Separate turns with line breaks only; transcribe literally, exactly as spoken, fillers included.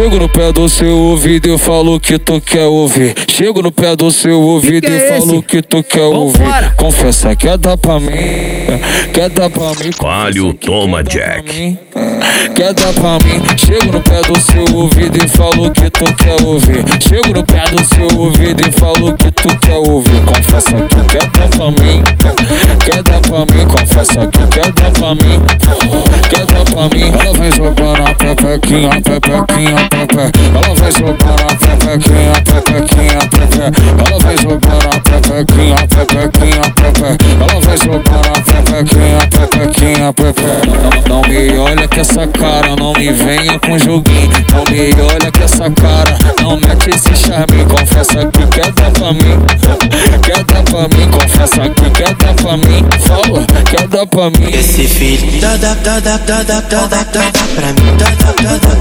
Chego no pé do seu ouvido e falo que tu quer ouvir. Chego no pé do seu ouvido e falo que tu quer ouvir. Confessa, quer dar pra mim, quer dar pra mim.
Palio, toma Jack.
Quer dar pra mim. Chego no pé do seu ouvido e falo que tu quer ouvir. Chego no pé do seu ouvido e falo que tu quer ouvir. Confessa que quer dar pra mim, quer dar pra mim. Confessa que quer dar pra mim, quer dar pra mim. Ela vem jogando a pepequinha, pepequinha, pepe. Ela vem jogando a pepequinha, pepequinha, pepe. Ela vem jogando a pepequinha, pepequinha, pepe. Ela vem jogando a pepequinha, pepequinha, pepe. Não, não me olha que essa cara, não me venha com joguinho. Não me olha que essa cara, não mete esse charme. Confessa que quer dar pra mim, quer dar pra mim. Confessa que quer dar pra mim. Fala, quer dar pra mim.
Esse filho dá, dá, dá, dá, dá, dá, dá, dá pra mim. Dá, dá, dá, dá.